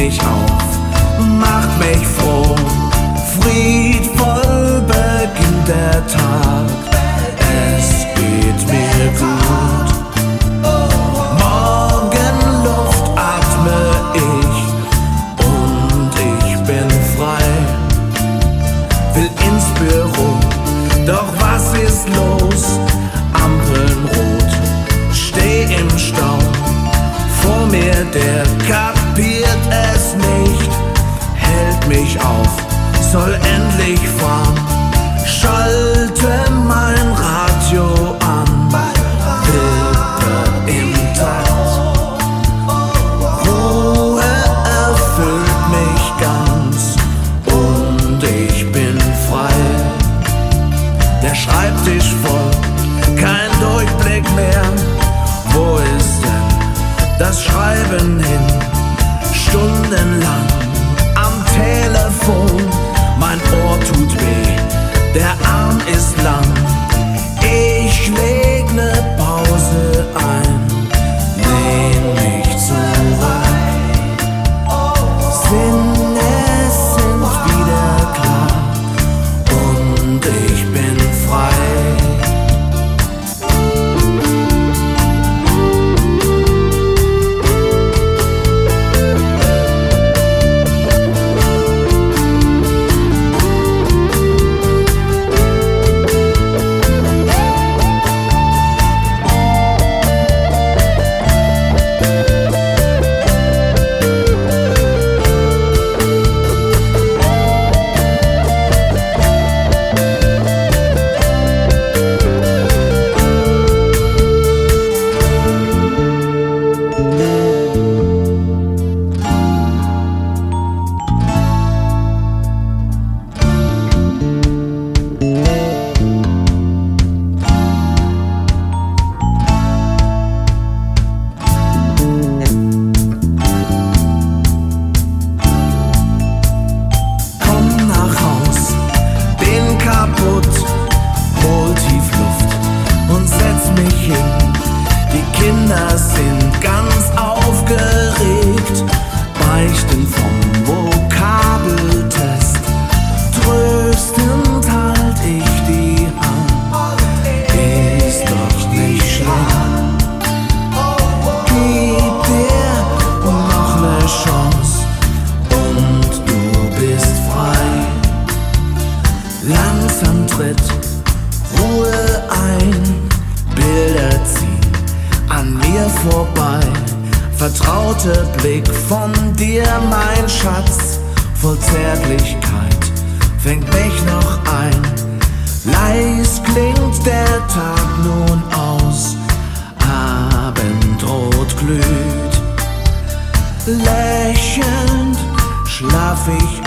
mich auf, macht mich froh. Friedvoll beginnt der Tag, es geht mir gut. Morgenluft atme ich und ich bin frei. Will ins Büro, doch was ist los? Ampeln rot, steh im Stau. Vor mir, der kapiert es nicht, hält mich auf, soll endlich fahren. Schalte mein Radio an, Bilder im Takt. Ruhe erfüllt mich ganz und ich bin frei. Der Schreibtisch voll, kein Durchblick mehr. Wo ist denn das Schreiben hin? Stundenlang am Telefon, mein Ohr tut weh, der Arm ist lang. Ich leg ne Pause ein, lehn mich zurück. Sinne sind wieder klar und ich bin frei. Hol tief Luft und setz mich hin. Die Kinder sind ganz aufgeregt, beichten vom Vokabeltest. Tröstend halt ich die Hand, ist doch nicht schlimm. Gib dir noch ne Chance und du bist frei. Langsam tritt Ruhe ein, Bilder ziehen an mir vorbei. Vertraute Blick von dir, mein Schatz, voll Zärtlichkeit, fängt mich noch ein. Leis klingt der Tag nun aus, Abendrot glüht. Lächelnd schlaf ich